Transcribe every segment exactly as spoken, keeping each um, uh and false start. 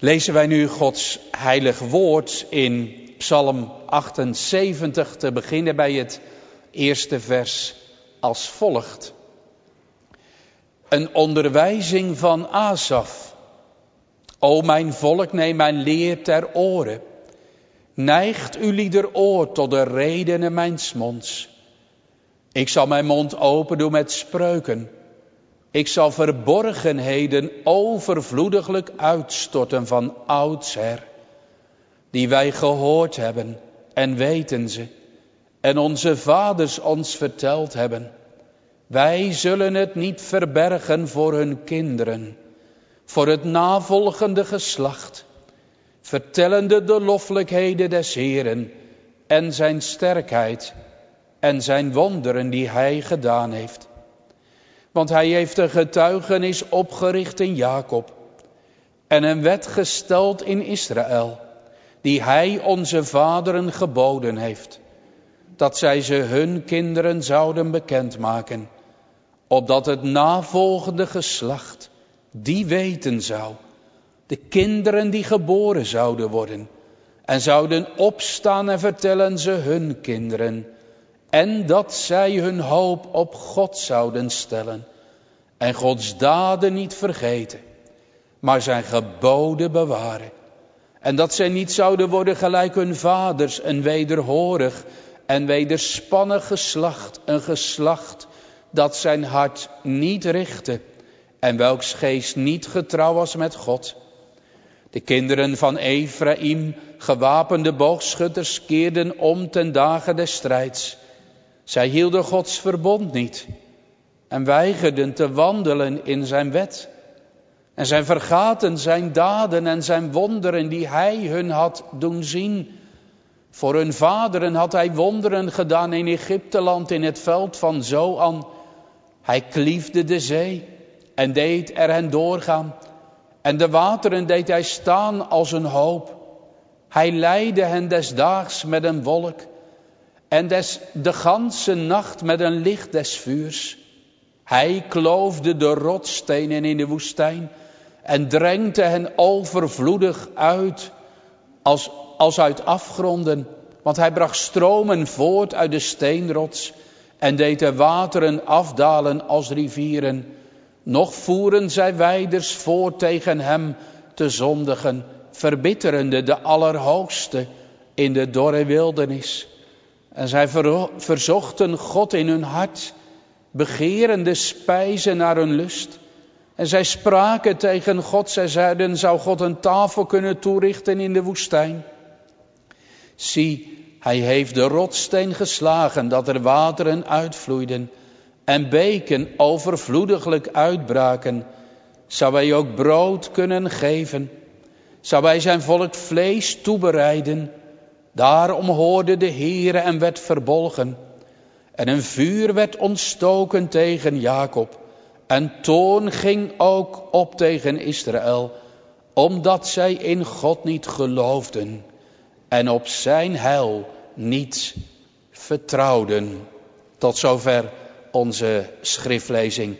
Lezen wij nu Gods heilig woord in Psalm achtenzeventig, te beginnen bij het eerste vers als volgt. Een onderwijzing van Asaf. O mijn volk, neem mijn leer ter oren. Neigt uw lieder oor tot de redenen mijns monds. Ik zal mijn mond open doen met spreuken. Ik zal verborgenheden overvloediglijk uitstorten van oudsher, die wij gehoord hebben en weten ze, en onze vaders ons verteld hebben. Wij zullen het niet verbergen voor hun kinderen, voor het navolgende geslacht, vertellende de loffelijkheden des Heeren en zijn sterkheid en zijn wonderen die hij gedaan heeft. Want hij heeft een getuigenis opgericht in Jacob en een wet gesteld in Israël, die hij onze vaderen geboden heeft, dat zij ze hun kinderen zouden bekendmaken, opdat het navolgende geslacht die weten zou, de kinderen die geboren zouden worden, en zouden opstaan en vertellen ze hun kinderen, en dat zij hun hoop op God zouden stellen en Gods daden niet vergeten, maar zijn geboden bewaren. En dat zij niet zouden worden gelijk hun vaders, een wederhorig en wederspannig geslacht, een geslacht dat zijn hart niet richtte en welks geest niet getrouw was met God. De kinderen van Efraïm, gewapende boogschutters, keerden om ten dagen des strijds. Zij hielden Gods verbond niet en weigerden te wandelen in zijn wet. En zij vergaten zijn daden en zijn wonderen die hij hun had doen zien. Voor hun vaderen had hij wonderen gedaan in Egypteland, in het veld van Zoan. Hij kliefde de zee en deed er hen doorgaan. En de wateren deed hij staan als een hoop. Hij leidde hen des daags met een wolk en des de ganse nacht met een licht des vuurs. Hij kloofde de rotsstenen in de woestijn en drengte hen overvloedig uit als, als uit afgronden. Want hij bracht stromen voort uit de steenrots en deed de wateren afdalen als rivieren. Nog voeren zij wijders voort tegen hem te zondigen, verbitterende de Allerhoogste in de dorre wildernis. En zij ver, verzochten God in hun hart, begerende spijzen naar hun lust. En zij spraken tegen God, zij zeiden, zou God een tafel kunnen toerichten in de woestijn? Zie, hij heeft de rotssteen geslagen, dat er wateren uitvloeiden en beken overvloediglijk uitbraken. Zou hij ook brood kunnen geven? Zou hij zijn volk vlees toebereiden? Daarom hoorde de Heere en werd verbolgen. En een vuur werd ontstoken tegen Jacob. En toorn ging ook op tegen Israël, omdat zij in God niet geloofden en op zijn heil niet vertrouwden. Tot zover onze schriftlezing.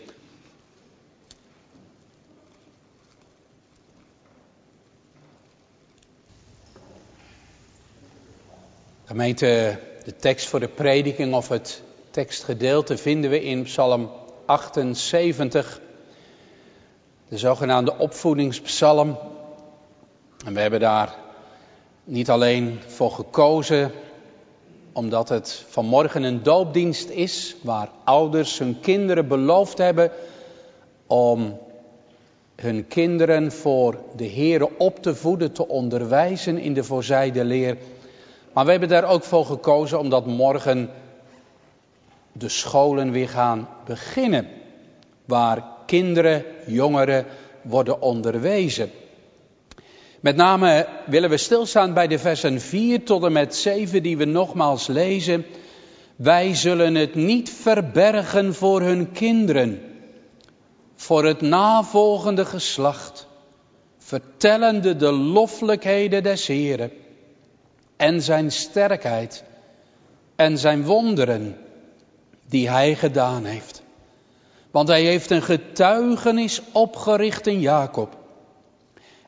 Gemeente, de tekst voor de prediking of het tekstgedeelte vinden we in Psalm achtenzeventig, de zogenaamde opvoedingspsalm. En we hebben daar niet alleen voor gekozen omdat het vanmorgen een doopdienst is, waar ouders hun kinderen beloofd hebben om hun kinderen voor de Heere op te voeden, te onderwijzen in de voorzijde leer. Maar we hebben daar ook voor gekozen omdat morgen de scholen weer gaan beginnen, waar kinderen, jongeren worden onderwezen. Met name willen we stilstaan bij de versen vier tot en met zeven die we nogmaals lezen. Wij zullen het niet verbergen voor hun kinderen, voor het navolgende geslacht, vertellende de loffelijkheden des Heeren en zijn sterkheid en zijn wonderen die hij gedaan heeft. Want hij heeft een getuigenis opgericht in Jacob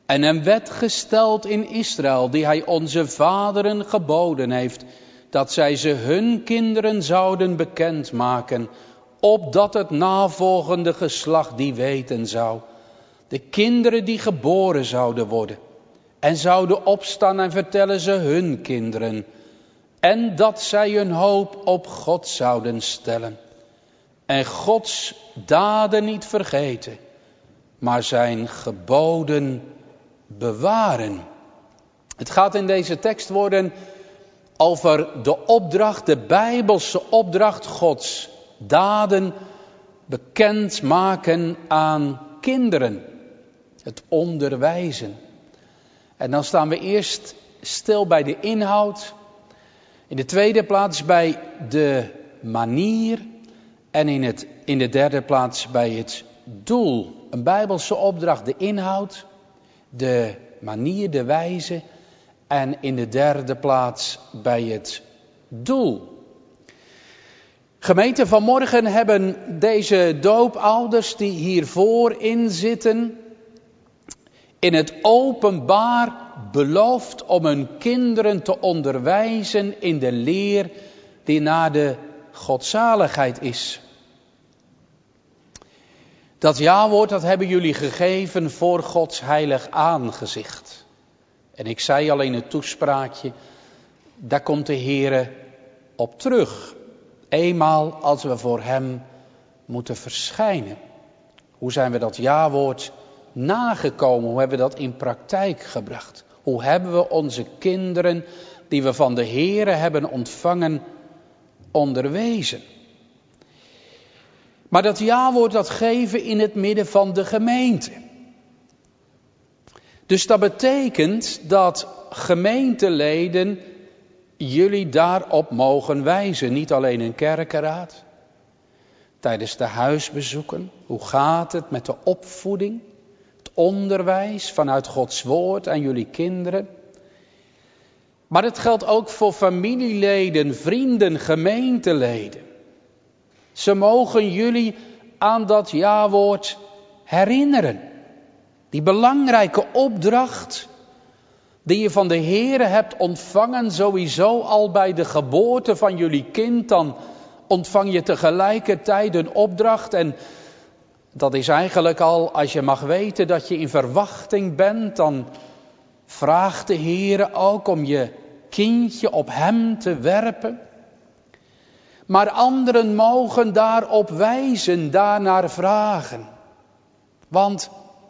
En een wet gesteld in Israël, die hij onze vaderen geboden heeft, dat zij ze hun kinderen zouden bekendmaken, opdat het navolgende geslacht die weten zou. De kinderen die geboren zouden worden en zouden opstaan en vertellen ze hun kinderen. En dat zij hun hoop op God zouden stellen. En Gods daden niet vergeten, maar zijn geboden bewaren. Het gaat in deze tekstwoorden over de opdracht, de Bijbelse opdracht Gods. Daden bekendmaken aan kinderen. Het onderwijzen. En dan staan we eerst stil bij de inhoud. In de tweede plaats bij de manier. En in, het, in de derde plaats bij het doel. Een Bijbelse opdracht, de inhoud, de manier, de wijze. En in de derde plaats bij het doel. Gemeente, vanmorgen hebben deze doopouders die hiervoor in zitten, in het openbaar beloofd om hun kinderen te onderwijzen in de leer die naar de godzaligheid is. Dat jawoord, dat hebben jullie gegeven voor Gods heilig aangezicht. En ik zei al in het toespraakje, daar komt de Heere op terug. Eenmaal als we voor hem moeten verschijnen. Hoe zijn we dat jawoord nagekomen? Hoe hebben we dat in praktijk gebracht? Hoe hebben we onze kinderen die we van de Heere hebben ontvangen onderwezen? Maar dat jawoord dat geven in het midden van de gemeente. Dus dat betekent dat gemeenteleden jullie daarop mogen wijzen. Niet alleen in kerkenraad. Tijdens de huisbezoeken. Hoe gaat het met de opvoeding? Het onderwijs vanuit Gods woord aan jullie kinderen. Maar het geldt ook voor familieleden, vrienden, gemeenteleden. Ze mogen jullie aan dat jawoord herinneren. Die belangrijke opdracht die je van de Heere hebt ontvangen, sowieso al bij de geboorte van jullie kind, dan ontvang je tegelijkertijd een opdracht. En dat is eigenlijk al, als je mag weten dat je in verwachting bent, dan vraagt de Heere ook om je kindje op hem te werpen. Maar anderen mogen daarop wijzen, daarnaar vragen. Want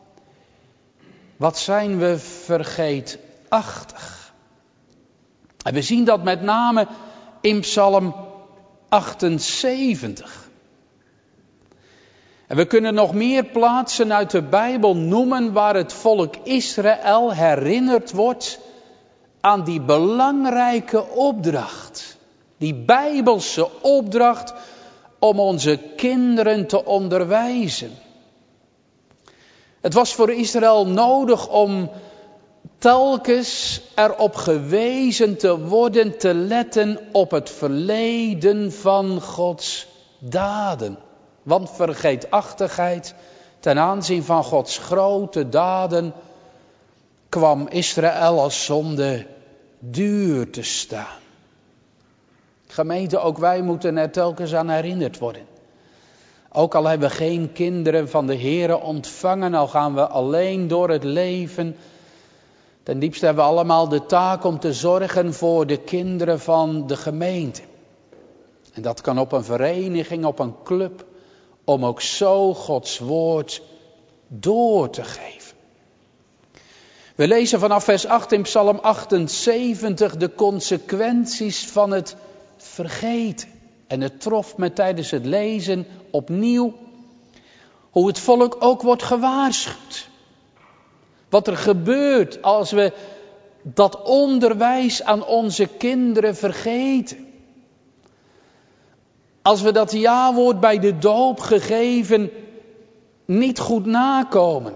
wat zijn we vergeetachtig. En we zien dat met name in Psalm achtenzeventig. En we kunnen nog meer plaatsen uit de Bijbel noemen waar het volk Israël herinnerd wordt aan die belangrijke opdracht. Die Bijbelse opdracht om onze kinderen te onderwijzen. Het was voor Israël nodig om telkens erop gewezen te worden, te letten op het verleden van Gods daden. Want vergeetachtigheid ten aanzien van Gods grote daden kwam Israël als zonde duur te staan. Gemeente, ook wij moeten er telkens aan herinnerd worden. Ook al hebben we geen kinderen van de Heere ontvangen, al gaan we alleen door het leven. Ten diepste hebben we allemaal de taak om te zorgen voor de kinderen van de gemeente. En dat kan op een vereniging, op een club, om ook zo Gods woord door te geven. We lezen vanaf vers acht in Psalm achtenzeventig de consequenties van het vergeten. En het trof me tijdens het lezen opnieuw hoe het volk ook wordt gewaarschuwd. Wat er gebeurt als we dat onderwijs aan onze kinderen vergeten. Als we dat jawoord bij de doop gegeven niet goed nakomen.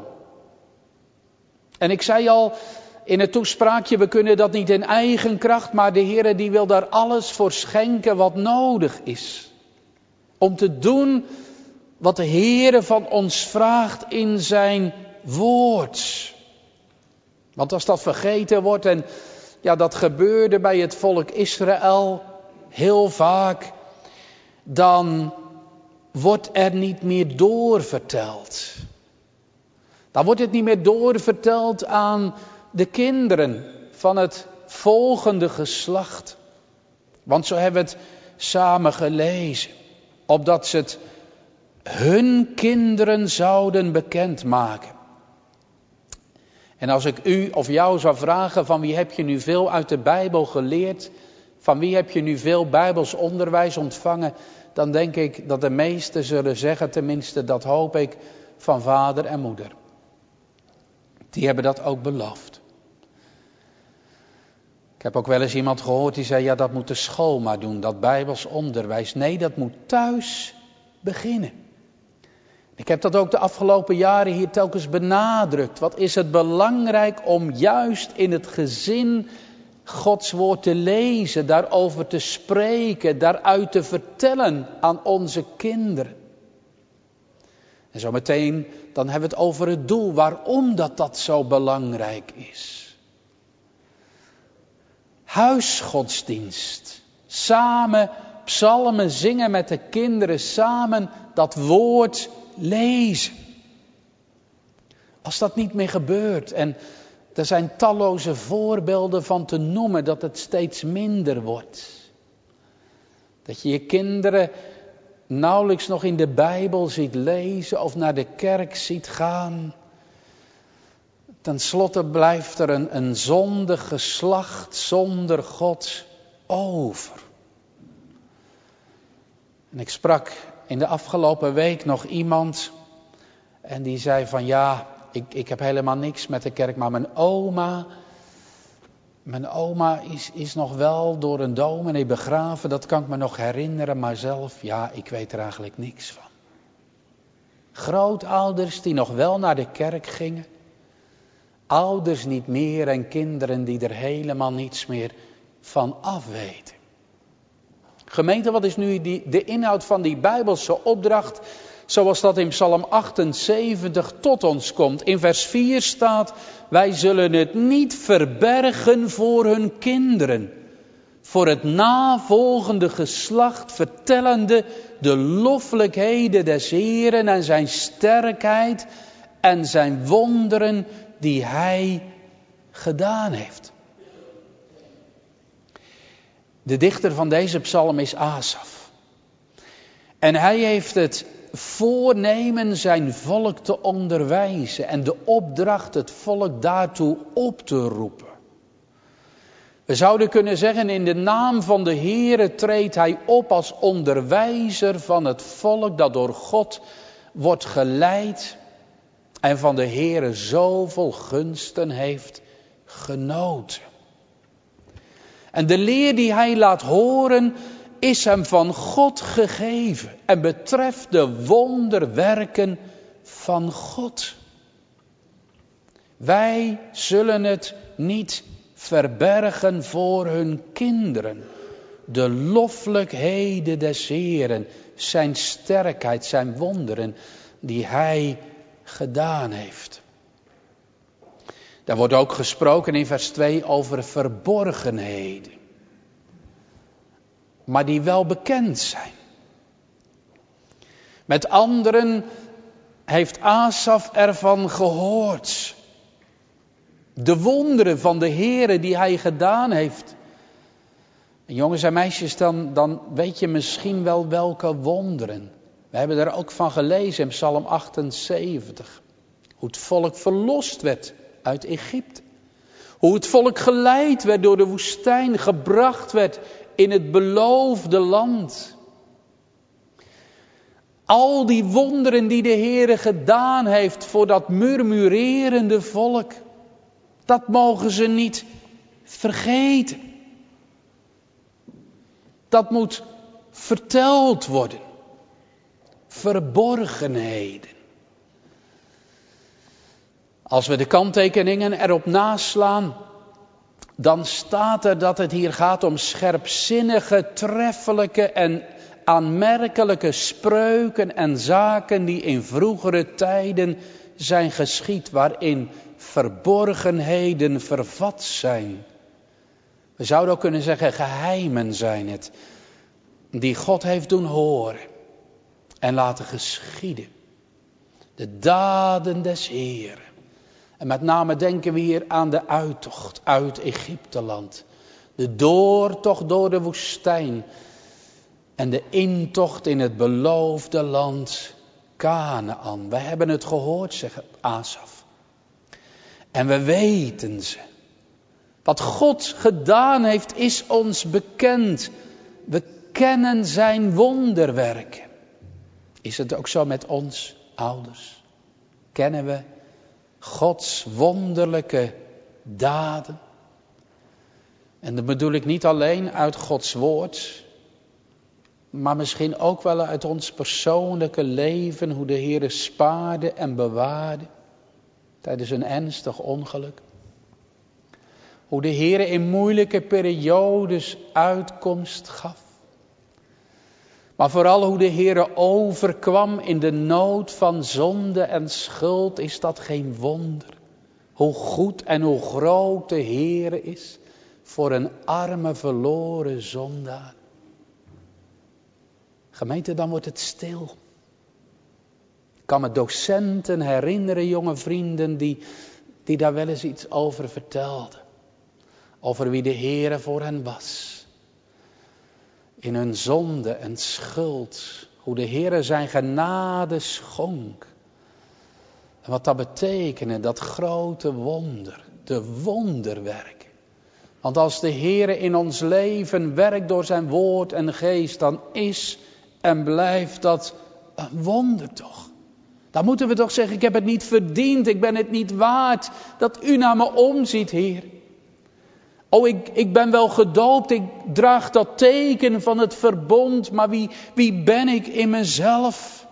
En ik zei al in het toespraakje, we kunnen dat niet in eigen kracht, maar de Heere die wil daar alles voor schenken wat nodig is. Om te doen wat de Heere van ons vraagt in zijn woord. Want als dat vergeten wordt, en ja, dat gebeurde bij het volk Israël heel vaak, dan wordt er niet meer doorverteld. Dan wordt het niet meer doorverteld aan de kinderen van het volgende geslacht. Want zo hebben we het samen gelezen. Opdat ze het hun kinderen zouden bekendmaken. En als ik u of jou zou vragen, van wie heb je nu veel uit de Bijbel geleerd? Van wie heb je nu veel Bijbels onderwijs ontvangen? Dan denk ik dat de meesten zullen zeggen, tenminste dat hoop ik, van vader en moeder. Die hebben dat ook beloofd. Ik heb ook wel eens iemand gehoord die zei, ja, dat moet de school maar doen, dat Bijbels onderwijs. Nee, dat moet thuis beginnen. Ik heb dat ook de afgelopen jaren hier telkens benadrukt. Wat is het belangrijk om juist in het gezin Gods woord te lezen, daarover te spreken, daaruit te vertellen aan onze kinderen. En zo meteen, dan hebben we het over het doel, waarom dat dat zo belangrijk is. Huisgodsdienst. Samen psalmen zingen met de kinderen, samen dat woord lezen. Als dat niet meer gebeurt, en er zijn talloze voorbeelden van te noemen dat het steeds minder wordt. Dat je je kinderen nauwelijks nog in de Bijbel ziet lezen of naar de kerk ziet gaan. Ten slotte blijft er een, een zondig geslacht zonder God over. En ik sprak in de afgelopen week nog iemand en die zei van ja, ik, ik heb helemaal niks met de kerk, maar mijn oma, mijn oma is, is nog wel door een dominee begraven, dat kan ik me nog herinneren, maar zelf, ja, ik weet er eigenlijk niks van. Grootouders die nog wel naar de kerk gingen, ouders niet meer en kinderen die er helemaal niets meer van afweten. Gemeente, wat is nu die, de inhoud van die Bijbelse opdracht, zoals dat in Psalm achtenzeventig tot ons komt? In vers vier staat, wij zullen het niet verbergen voor hun kinderen, voor het navolgende geslacht, vertellende de loffelijkheden des Heeren en zijn sterkheid en zijn wonderen die hij gedaan heeft. De dichter van deze psalm is Asaf. En hij heeft het voornemen zijn volk te onderwijzen en de opdracht het volk daartoe op te roepen. We zouden kunnen zeggen, in de naam van de Heere treedt hij op als onderwijzer van het volk dat door God wordt geleid en van de Heere zoveel gunsten heeft genoten. En de leer die hij laat horen is hem van God gegeven en betreft de wonderwerken van God. Wij zullen het niet verbergen voor hun kinderen. De loffelijkheden des Heeren, zijn sterkheid, zijn wonderen die hij gedaan heeft. Daar wordt ook gesproken in vers twee over verborgenheden. Maar die wel bekend zijn. Met anderen heeft Asaf ervan gehoord. De wonderen van de Heere die hij gedaan heeft. En jongens en meisjes, dan, dan weet je misschien wel welke wonderen. We hebben er ook van gelezen in Psalm achtenzeventig. Hoe het volk verlost werd uit Egypte. Hoe het volk geleid werd door de woestijn, gebracht werd in het beloofde land. Al die wonderen die de Heere gedaan heeft voor dat murmurerende volk. Dat mogen ze niet vergeten. Dat moet verteld worden. Verborgenheden. Als we de kanttekeningen erop naslaan, dan staat er dat het hier gaat om scherpzinnige, treffelijke en aanmerkelijke spreuken en zaken die in vroegere tijden zijn geschied waarin verborgenheden vervat zijn. We zouden ook kunnen zeggen geheimen zijn het, die God heeft doen horen en laten geschieden. De daden des Heeren. En met name denken we hier aan de uittocht uit Egypteland. De doortocht door de woestijn. En de intocht in het beloofde land Kanaan. Wij hebben het gehoord, zegt Asaf. En we weten ze. Wat God gedaan heeft is ons bekend. We kennen zijn wonderwerken. Is het ook zo met ons, ouders? Kennen we Gods wonderlijke daden? En dat bedoel ik niet alleen uit Gods woord, maar misschien ook wel uit ons persoonlijke leven, hoe de Heere spaarde en bewaarde tijdens een ernstig ongeluk. Hoe de Heere in moeilijke periodes uitkomst gaf. Maar vooral hoe de Heere overkwam in de nood van zonde en schuld, is dat geen wonder. Hoe goed en hoe groot de Heere is voor een arme verloren zondaar. Gemeente, dan wordt het stil. Ik kan me docenten herinneren, jonge vrienden, die, die daar wel eens iets over vertelden. Over wie de Heere voor hen was. In hun zonde en schuld. Hoe de Heere zijn genade schonk. En wat dat betekende, dat grote wonder. De wonderwerken. Want als de Heere in ons leven werkt door zijn woord en geest, dan is en blijft dat een wonder toch. Dan moeten we toch zeggen, ik heb het niet verdiend, ik ben het niet waard dat u naar me omziet, Heer. Oh, ik, ik ben wel gedoopt, ik draag dat teken van het verbond, maar wie, wie ben ik in mezelf?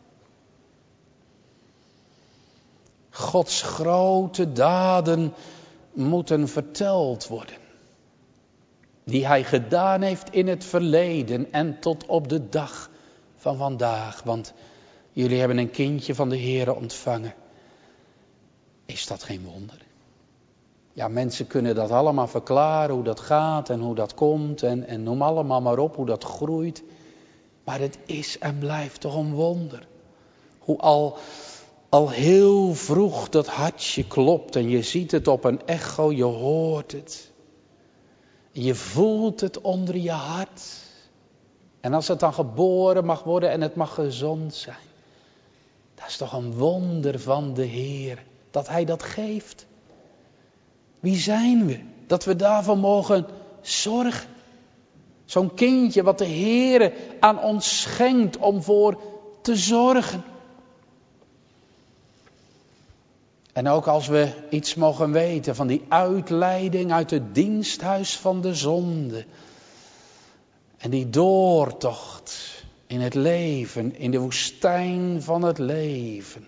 Gods grote daden moeten verteld worden. Die hij gedaan heeft in het verleden en tot op de dag van vandaag. Want jullie hebben een kindje van de Heere ontvangen. Is dat geen wonder? Ja, mensen kunnen dat allemaal verklaren, hoe dat gaat en hoe dat komt. En, en noem allemaal maar op hoe dat groeit. Maar het is en blijft toch een wonder. Hoe al, al heel vroeg dat hartje klopt en je ziet het op een echo, je hoort het. Je voelt het onder je hart. En als het dan geboren mag worden en het mag gezond zijn. Dat is toch een wonder van de Heer. Dat Hij dat geeft. Wie zijn we? Dat we daarvoor mogen zorgen. Zo'n kindje wat de Heer aan ons schenkt om voor te zorgen. En ook als we iets mogen weten van die uitleiding uit het diensthuis van de zonde. En die doortocht in het leven, in de woestijn van het leven.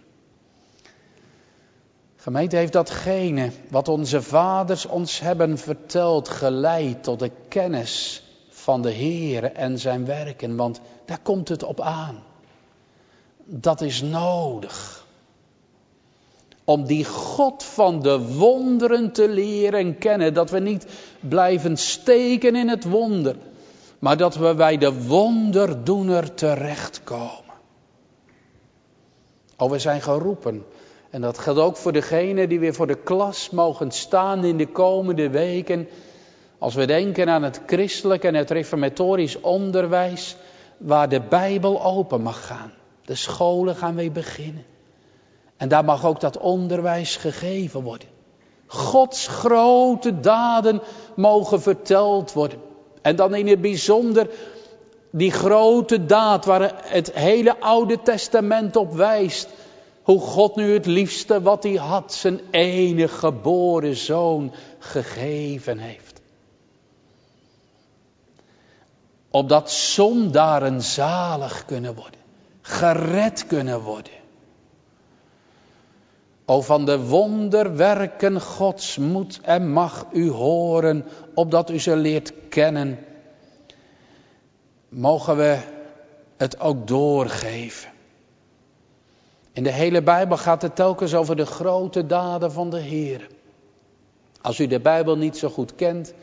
Gemeente, heeft datgene wat onze vaders ons hebben verteld geleid tot de kennis van de Heere en zijn werken. Want daar komt het op aan. Dat is nodig. Om die God van de wonderen te leren kennen. Dat we niet blijven steken in het wonder. Maar dat we bij de wonderdoener terechtkomen. Oh, we zijn geroepen. En dat geldt ook voor degenen die weer voor de klas mogen staan in de komende weken. Als we denken aan het christelijk en het reformatorisch onderwijs. Waar de Bijbel open mag gaan. De scholen gaan weer beginnen. En daar mag ook dat onderwijs gegeven worden. Gods grote daden mogen verteld worden. En dan in het bijzonder die grote daad waar het hele Oude Testament op wijst. Hoe God nu het liefste wat hij had, zijn enige geboren zoon gegeven heeft. Opdat zondaren zalig kunnen worden. Gered kunnen worden. O, van de wonderwerken Gods moet en mag u horen, opdat u ze leert kennen. Mogen we het ook doorgeven. In de hele Bijbel gaat het telkens over de grote daden van de Heer. Als u de Bijbel niet zo goed kent,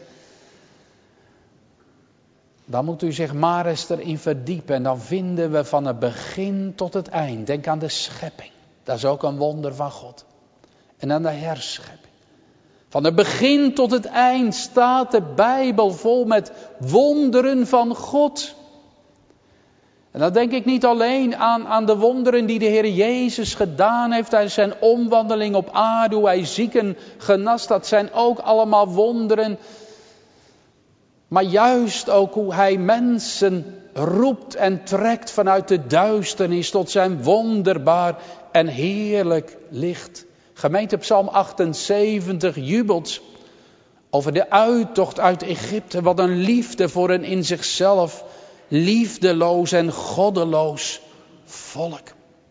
dan moet u zich maar eens erin verdiepen. En dan vinden we van het begin tot het eind. Denk aan de schepping. Dat is ook een wonder van God. En aan de herschepping. Van het begin tot het eind staat de Bijbel vol met wonderen van God. En dan denk ik niet alleen aan, aan de wonderen die de Heer Jezus gedaan heeft tijdens zijn omwandeling op aarde, hoe hij zieken genast. Dat zijn ook allemaal wonderen. Maar juist ook hoe hij mensen roept en trekt vanuit de duisternis tot zijn wonderbaar en heerlijk licht. Gemeente Psalm achtenzeventig jubelt over de uittocht uit Egypte. Wat een liefde voor een in zichzelf liefdeloos en goddeloos volk.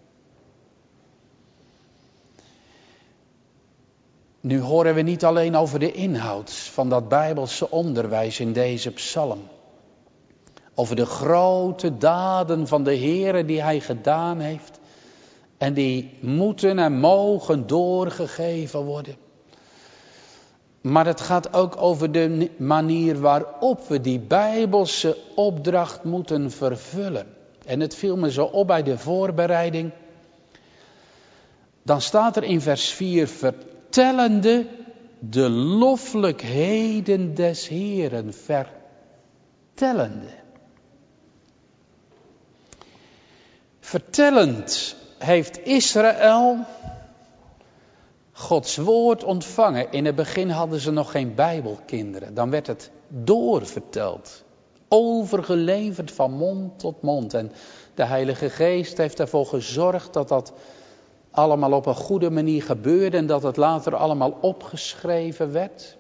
Nu horen we niet alleen over de inhoud van dat Bijbelse onderwijs in deze psalm. Over de grote daden van de Heere die hij gedaan heeft. En die moeten en mogen doorgegeven worden. Maar het gaat ook over de manier waarop we die Bijbelse opdracht moeten vervullen. En het viel me zo op bij de voorbereiding. Dan staat er in vers vier, vertellende de loffelijkheden des Heeren. Vertellende. Vertellend heeft Israël Gods woord ontvangen. In het begin hadden ze nog geen Bijbelkinderen. Dan werd het doorverteld. Overgeleverd van mond tot mond. En de Heilige Geest heeft ervoor gezorgd dat dat allemaal op een goede manier gebeurde. En dat het later allemaal opgeschreven werd.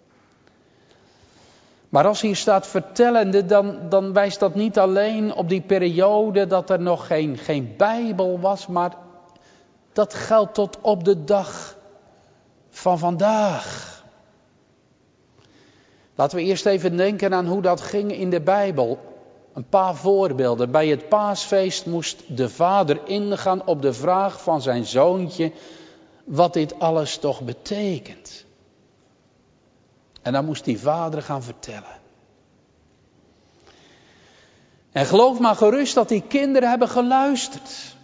Maar als hier staat vertellende, dan, dan wijst dat niet alleen op die periode dat er nog geen, geen Bijbel was. Maar dat geldt tot op de dag van vandaag. Laten we eerst even denken aan hoe dat ging in de Bijbel. Een paar voorbeelden. Bij het paasfeest moest de vader ingaan op de vraag van zijn zoontje wat dit alles toch betekent. En dan moest die vader gaan vertellen. En geloof maar gerust dat die kinderen hebben geluisterd.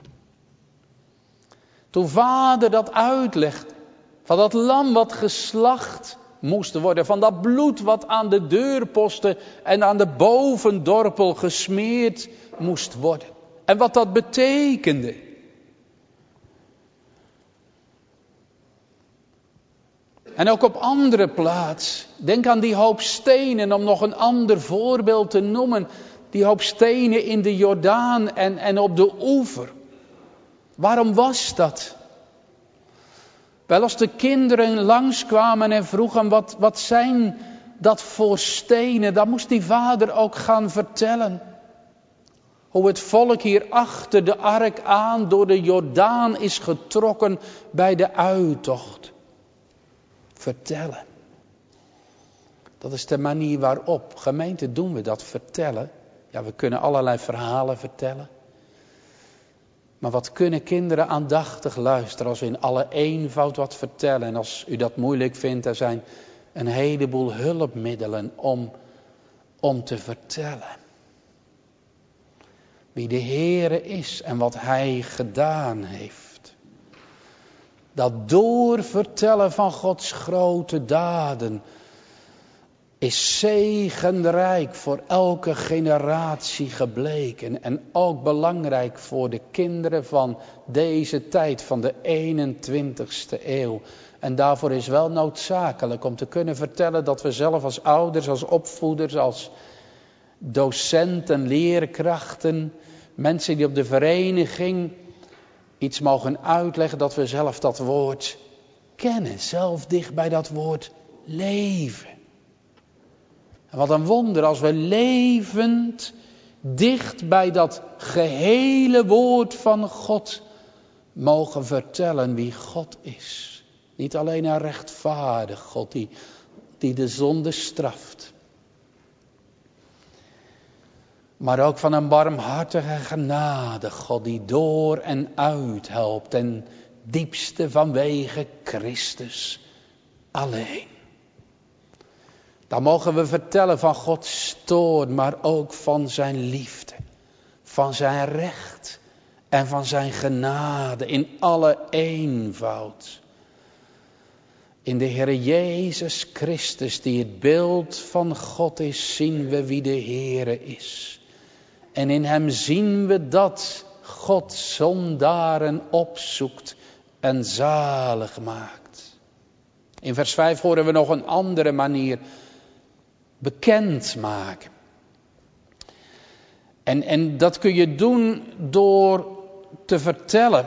Toen vader dat uitlegde, van dat lam wat geslacht moest worden, van dat bloed wat aan de deurposten en aan de bovendorpel gesmeerd moest worden. En wat dat betekende. En ook op andere plaats. Denk aan die hoop stenen, om nog een ander voorbeeld te noemen. Die hoop stenen in de Jordaan en, en op de oever. Waarom was dat? Wel, als de kinderen langskwamen en vroegen wat, wat zijn dat voor stenen, dan moest die vader ook gaan vertellen. Hoe het volk hier achter de ark aan door de Jordaan is getrokken bij de uittocht. Vertellen. Dat is de manier waarop. Gemeente, doen we dat vertellen. Ja, we kunnen allerlei verhalen vertellen. Maar wat kunnen kinderen aandachtig luisteren als we in alle eenvoud wat vertellen. En als u dat moeilijk vindt, er zijn een heleboel hulpmiddelen om, om te vertellen. Wie de Heere is en wat Hij gedaan heeft. Dat doorvertellen van Gods grote daden is zegenrijk voor elke generatie gebleken. En ook belangrijk voor de kinderen van deze tijd, van de eenentwintigste eeuw. En daarvoor is wel noodzakelijk om te kunnen vertellen dat we zelf als ouders, als opvoeders, als docenten, leerkrachten, mensen die op de vereniging iets mogen uitleggen, dat we zelf dat woord kennen. Zelf dicht bij dat woord leven. En wat een wonder als we levend dicht bij dat gehele woord van God mogen vertellen wie God is. Niet alleen een rechtvaardig God die, die de zonde straft. Maar ook van een barmhartige genade, God die door en uit helpt. Ten diepste vanwege Christus alleen. Dan mogen we vertellen van Gods toorn, maar ook van zijn liefde. Van zijn recht en van zijn genade in alle eenvoud. In de Heer Jezus Christus, die het beeld van God is, zien we wie de Heere is. En in hem zien we dat God zondaren opzoekt en zalig maakt. In vers vijf horen we nog een andere manier bekendmaken. En, en dat kun je doen door te vertellen.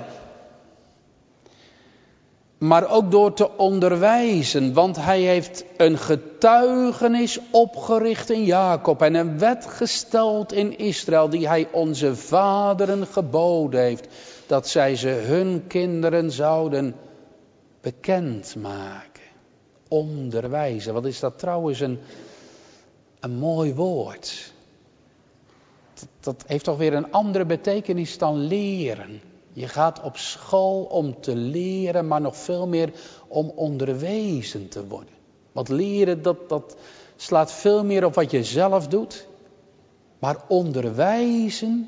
Maar ook door te onderwijzen. Want hij heeft een getuigenis opgericht in Jacob. En een wet gesteld in Israël. Die hij onze vaderen geboden heeft. Dat zij ze hun kinderen zouden bekendmaken. Onderwijzen. Wat is dat trouwens een, een mooi woord. Dat, dat heeft toch weer een andere betekenis dan leren. Je gaat op school om te leren, maar nog veel meer om onderwezen te worden. Want leren, dat, dat slaat veel meer op wat je zelf doet. Maar onderwijzen,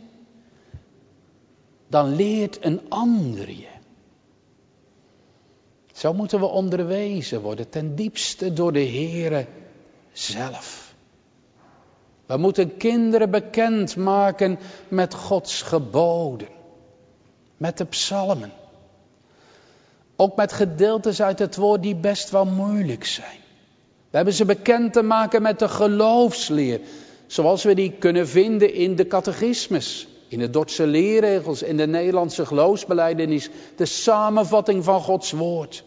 dan leert een ander je. Zo moeten we onderwezen worden, ten diepste door de Heere zelf. We moeten kinderen bekendmaken met Gods geboden. Met de psalmen. Ook met gedeeltes uit het woord die best wel moeilijk zijn. We hebben ze bekend te maken met de geloofsleer. Zoals we die kunnen vinden in de catechismus. In de Dordtse leerregels, in de Nederlandse geloofsbelijdenis. De samenvatting van Gods woord.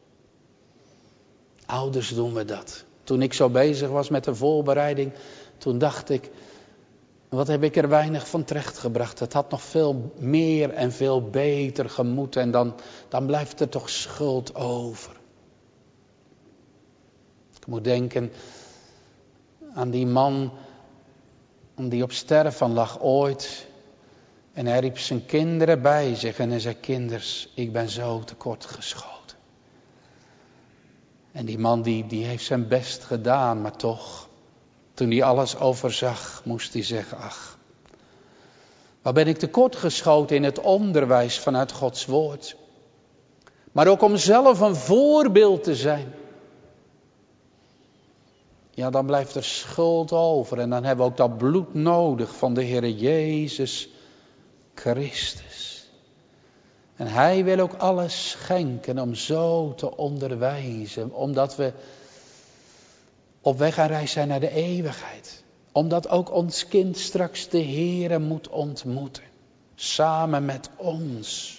Ouders doen we dat. Toen ik zo bezig was met de voorbereiding. Toen dacht ik. Wat heb ik er weinig van terechtgebracht. Het had nog veel meer en veel beter gemoeten. En dan, dan blijft er toch schuld over. Ik moet denken aan die man die op sterven lag ooit. En hij riep zijn kinderen bij zich en hij zei: kinders, ik ben zo tekortgeschoten. En die man die, die heeft zijn best gedaan, maar toch... Toen hij alles overzag, moest hij zeggen: ach, waar ben ik tekortgeschoten in het onderwijs vanuit Gods woord. Maar ook om zelf een voorbeeld te zijn. Ja, dan blijft er schuld over. En dan hebben we ook dat bloed nodig van de Heer Jezus Christus. En hij wil ook alles schenken om zo te onderwijzen. Omdat we... op weg en reis zijn naar de eeuwigheid. Omdat ook ons kind straks de Heere moet ontmoeten. Samen met ons.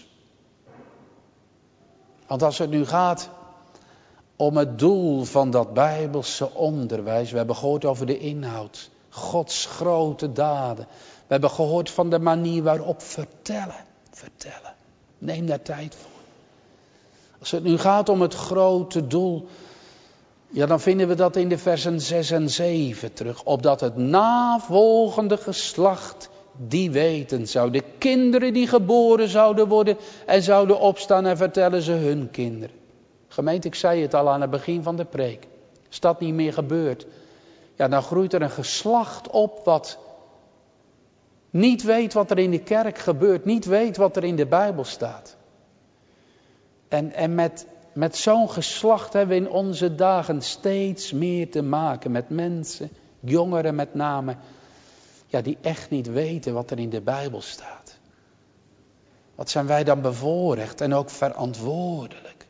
Want als het nu gaat om het doel van dat Bijbelse onderwijs. We hebben gehoord over de inhoud. Gods grote daden. We hebben gehoord van de manier waarop vertellen. Vertellen. Neem daar tijd voor. Als het nu gaat om het grote doel... Ja, dan vinden we dat in de versen zes en zeven terug. Opdat het navolgende geslacht die weten zou. De kinderen die geboren zouden worden en zouden opstaan en vertellen ze hun kinderen. Gemeente, ik zei het al aan het begin van de preek. Is dat niet meer gebeurd? Ja, dan groeit er een geslacht op wat niet weet wat er in de kerk gebeurt. Niet weet wat er in de Bijbel staat. En, en met... Met zo'n geslacht hebben we in onze dagen steeds meer te maken met mensen, jongeren met name, ja, die echt niet weten wat er in de Bijbel staat. Wat zijn wij dan bevoorrecht en ook verantwoordelijk.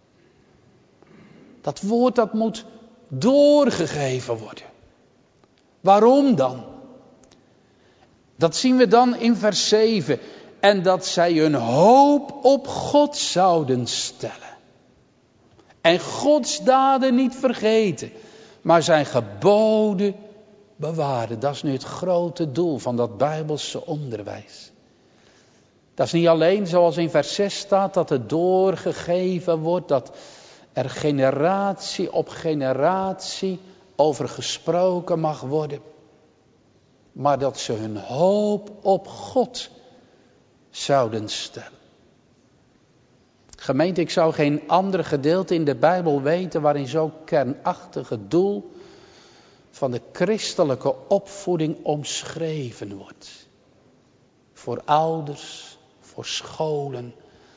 Dat woord dat moet doorgegeven worden. Waarom dan? Dat zien we dan in vers zeven. En dat zij hun hoop op God zouden stellen. En Gods daden niet vergeten, maar zijn geboden bewaren. Dat is nu het grote doel van dat Bijbelse onderwijs. Dat is niet alleen zoals in vers zes staat dat het doorgegeven wordt, dat er generatie op generatie over gesproken mag worden. maar dat ze hun hoop op God zouden stellen. Gemeente, ik zou geen ander gedeelte in de Bijbel weten waarin zo'n kernachtig het doel van de christelijke opvoeding omschreven wordt. Voor ouders, voor scholen.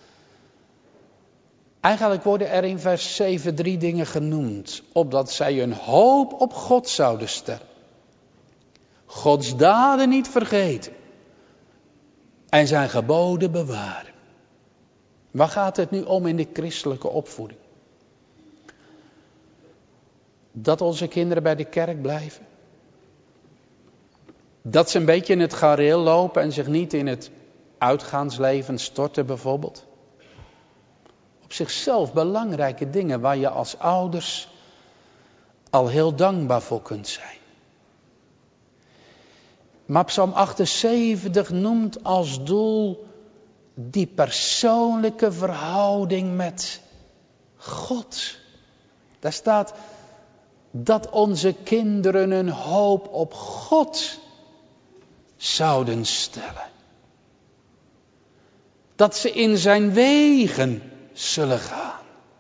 Eigenlijk worden er in vers zeven drie dingen genoemd, opdat zij hun hoop op God zouden stellen. Gods daden niet vergeten en zijn geboden bewaren. Waar gaat het nu om in de christelijke opvoeding? Dat onze kinderen bij de kerk blijven. Dat ze een beetje in het gareel lopen en zich niet in het uitgaansleven storten bijvoorbeeld. Op zichzelf belangrijke dingen waar je als ouders al heel dankbaar voor kunt zijn. Maar Psalm achtenzeventig noemt als doel die persoonlijke verhouding met God. Daar staat dat onze kinderen hun hoop op God zouden stellen. Dat ze in zijn wegen zullen gaan.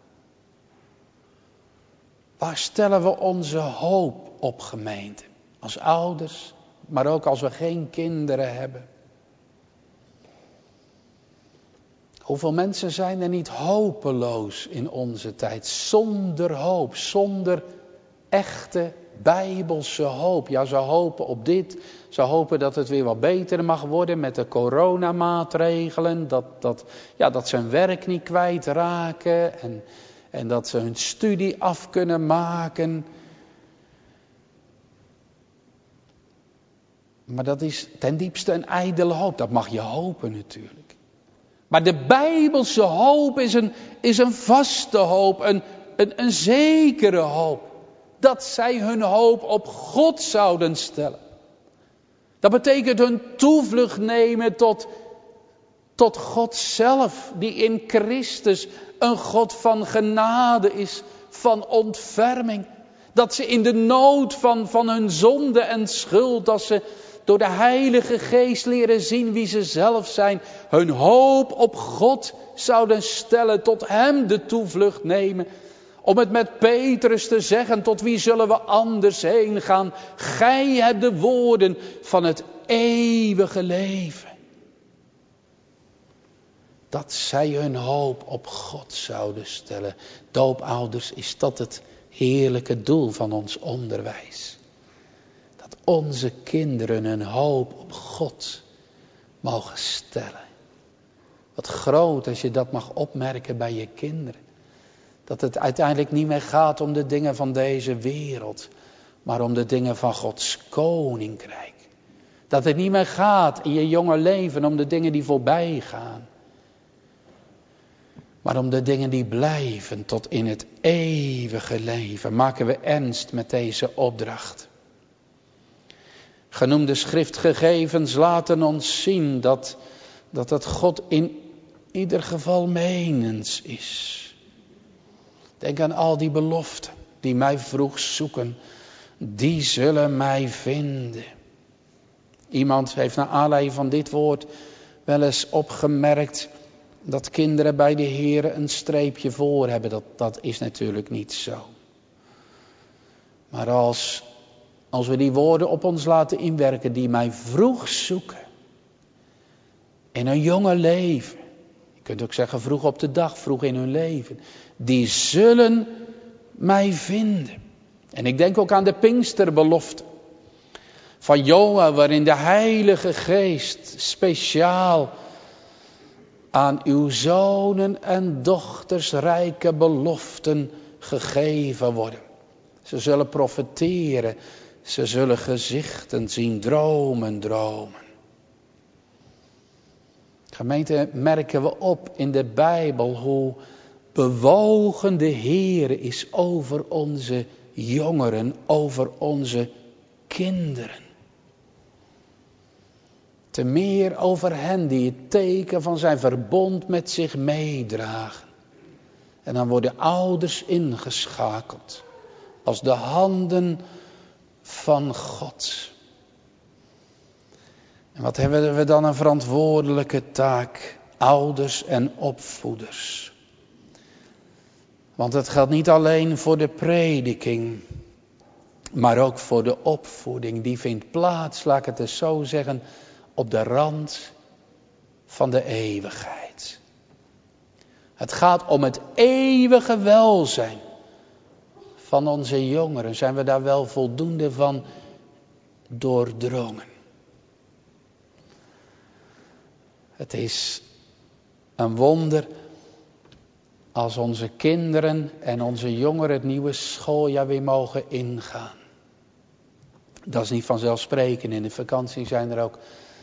Waar stellen we onze hoop op, gemeente? Als ouders, maar ook als we geen kinderen hebben. Hoeveel mensen zijn er niet hopeloos in onze tijd? Zonder hoop, zonder echte bijbelse hoop. Ja, ze hopen op dit. Ze hopen dat het weer wat beter mag worden met de coronamaatregelen. Dat, dat, ja, dat ze hun werk niet kwijtraken. En, en dat ze hun studie af kunnen maken. Maar dat is ten diepste een ijdele hoop. Dat mag je hopen natuurlijk. Maar de bijbelse hoop is een, is een vaste hoop. Een, een, een zekere hoop. Dat zij hun hoop op God zouden stellen. Dat betekent hun toevlucht nemen tot, tot God zelf. Die in Christus een God van genade is. Van ontferming. Dat ze in de nood van, van hun zonde en schuld. Dat ze door de Heilige Geest leren zien wie ze zelf zijn. Hun hoop op God zouden stellen. Tot hem de toevlucht nemen. Om het met Petrus te zeggen, tot wie zullen we anders heen gaan? Gij hebt de woorden van het eeuwige leven. Dat zij hun hoop op God zouden stellen. Doopouders, is dat het heerlijke doel van ons onderwijs. Dat onze kinderen hun hoop op God mogen stellen. Wat groot als je dat mag opmerken bij je kinderen. Dat het uiteindelijk niet meer gaat om de dingen van deze wereld. Maar om de dingen van Gods koninkrijk. Dat het niet meer gaat in je jonge leven om de dingen die voorbij gaan. Maar om de dingen die blijven tot in het eeuwige leven. Maken we ernst met deze opdracht. Genoemde schriftgegevens laten ons zien dat, dat het God in ieder geval menens is. Denk aan al die beloften die mij vroeg zoeken. Die zullen mij vinden. Iemand heeft naar aanleiding van dit woord wel eens opgemerkt dat kinderen bij de Heer een streepje voor hebben. Dat, dat is natuurlijk niet zo. Maar als, als we die woorden op ons laten inwerken, die mij vroeg zoeken. In een jonge leven. Je kunt ook zeggen vroeg op de dag, vroeg in hun leven. Die zullen mij vinden. En ik denk ook aan de Pinksterbelofte van Joël, waarin de Heilige Geest speciaal aan uw zonen en dochters rijke beloften gegeven worden. Ze zullen profeteren, ze zullen gezichten zien, dromen, dromen. Gemeente, merken we op in de Bijbel hoe bewogen de Heer is over onze jongeren, over onze kinderen. Te meer over hen die het teken van zijn verbond met zich meedragen. En dan worden ouders ingeschakeld als de handen van God. En wat hebben we dan een verantwoordelijke taak, ouders en opvoeders. Want het geldt niet alleen voor de prediking, maar ook voor de opvoeding. Die vindt plaats, laat ik het eens zo zeggen, op de rand van de eeuwigheid. Het gaat om het eeuwige welzijn van onze jongeren. Zijn we daar wel voldoende van doordrongen? Het is een wonder als onze kinderen en onze jongeren het nieuwe schooljaar weer mogen ingaan. Dat is niet vanzelfsprekend. In de vakantie zijn er ook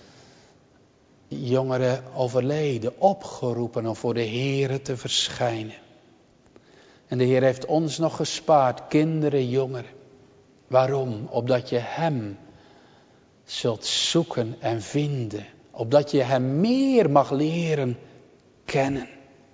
jongeren overleden, opgeroepen om voor de Heere te verschijnen. En de Heer heeft ons nog gespaard, kinderen, jongeren. Waarom? Opdat je Hem zult zoeken en vinden. Opdat je Hem meer mag leren kennen.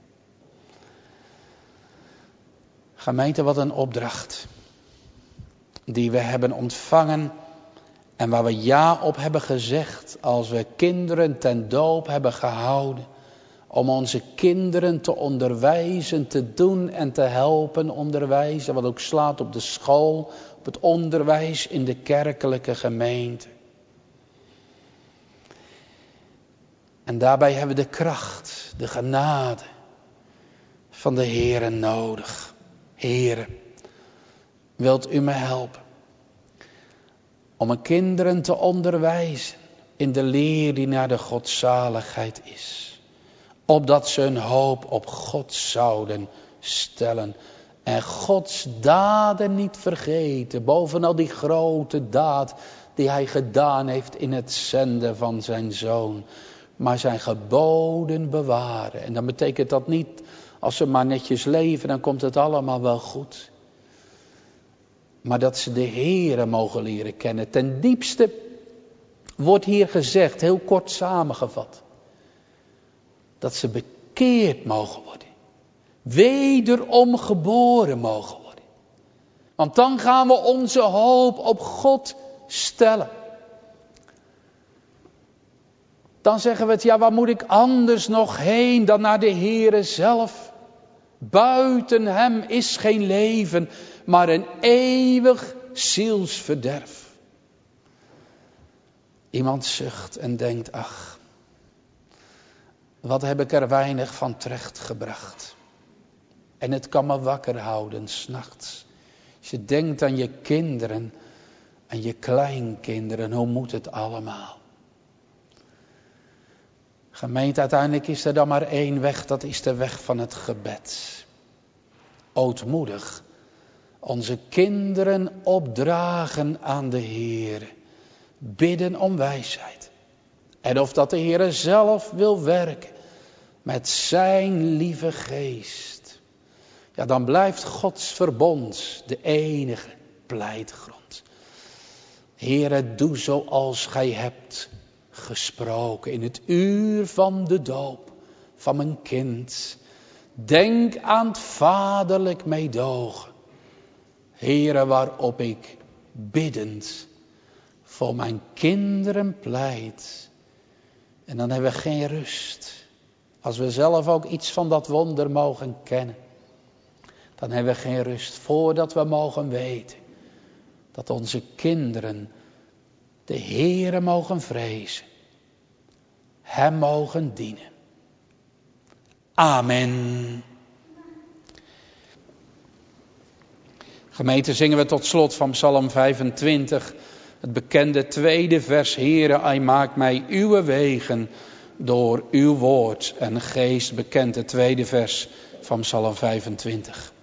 Gemeente, wat een opdracht die we hebben ontvangen en waar we ja op hebben gezegd als we kinderen ten doop hebben gehouden. Om onze kinderen te onderwijzen, te doen en te helpen onderwijzen. Wat ook slaat op de school, op het onderwijs in de kerkelijke gemeente. En daarbij hebben we de kracht, de genade van de Heere nodig. Heere, wilt u me helpen om mijn kinderen te onderwijzen in de leer die naar de godzaligheid is. Opdat ze hun hoop op God zouden stellen. En Gods daden niet vergeten. Bovenal die grote daad die hij gedaan heeft in het zenden van zijn zoon. Maar zijn geboden bewaren. En dan betekent dat niet als ze maar netjes leven, dan komt het allemaal wel goed. Maar dat ze de Heere mogen leren kennen. Ten diepste wordt hier gezegd, heel kort samengevat. Dat ze bekeerd mogen worden. Wederom geboren mogen worden. Want dan gaan we onze hoop op God stellen. Dan zeggen we het, ja, waar moet ik anders nog heen dan naar de Heere zelf? Buiten Hem is geen leven, maar een eeuwig zielsverderf. Iemand zucht en denkt, ach, wat heb ik er weinig van terechtgebracht. En het kan me wakker houden 's nachts. Als je denkt aan je kinderen, aan je kleinkinderen, hoe moet het allemaal? Gemeente, uiteindelijk is er dan maar één weg, dat is de weg van het gebed. Ootmoedig onze kinderen opdragen aan de Heer. Bidden om wijsheid. En of dat de Heer zelf wil werken met zijn lieve geest. Ja, dan blijft Gods verbond de enige pleitgrond. Heere, doe zoals gij hebt gesproken in het uur van de doop van mijn kind. Denk aan het vaderlijk meedogen. Heere, waarop ik biddend voor mijn kinderen pleit. En dan hebben we geen rust. Als we zelf ook iets van dat wonder mogen kennen. Dan hebben we geen rust voordat we mogen weten. Dat onze kinderen de Heere mogen vrezen. Hem mogen dienen. Amen. Gemeente, zingen we tot slot van Psalm vijfentwintig. Het bekende tweede vers. Heere, hij maakt mij uw wegen door uw woord en geest bekend. Het tweede vers van Psalm vijfentwintig.